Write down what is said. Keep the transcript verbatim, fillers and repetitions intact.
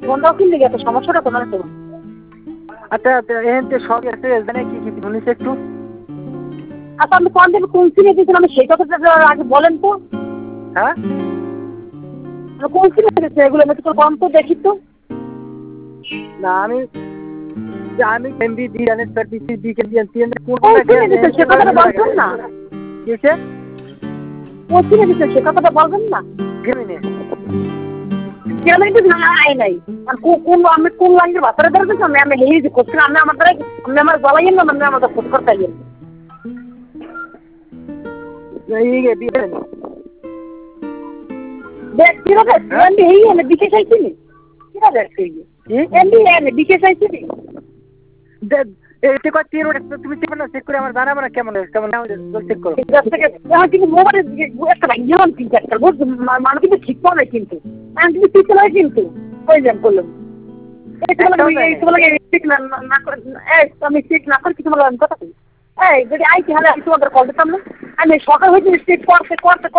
Phone দাও কিনলে এত সমস্যাটা কোথায় তো? আচ্ছা এখন তো সব আছে জানে কি কি শুনিস একটু? আচ্ছা আমি কোন দিন কোন সিমে দিয়েছিলাম আমি সেই কথাটা আগে বলেন তো। হ্যাঁ কোন সিমে দিয়েছে এগুলো আমি তো কম তো দেখি তো। না আমি আমি এমবি দি জানেন স্যার পিসি দি কে দিয়ে তিন কোন কোনটা সিমে গেছে দিয়েছে সে কথাটা বলছেন না। কিসে কোন সিমে দিয়েছে সে কথাটা বলবেন না। গেমিনে কেন কিন্তু নাই নাই আর কোন আমি কোন লাইনের ভাষাটা ধরতেছি আমি আমি হেই যে করছি আমি আমার দ্বারা আমি আমার গলাইয়েন না আমি আমাদের ফোন করতে গেলাম এই গে দিয়ে দেখ কিভাবে এমবি হেই আমি বিকে চাইছি নি কিভাবে দেখছি এমবি এমবি বিকে চাইছি নি এইটা কত তিন ওটা তুমি চেক না চেক করে আমার জানাবো না কেমন কেমন নাও চেক করো কিন্তু মোবাইলে একটা ভাইয়ান কিন্তু একটা মানুষ কিন্তু ঠিক করে কিন্তু আমি কিন্তু ঠিক করে কিন্তু ওই যাম বললাম আমি চেক না করে কিছু বললাম কথা এই যদি আইটি হলে আমি তোমাদের কল দিতাম না আমি সকাল হয়েছি চেক করতে করতে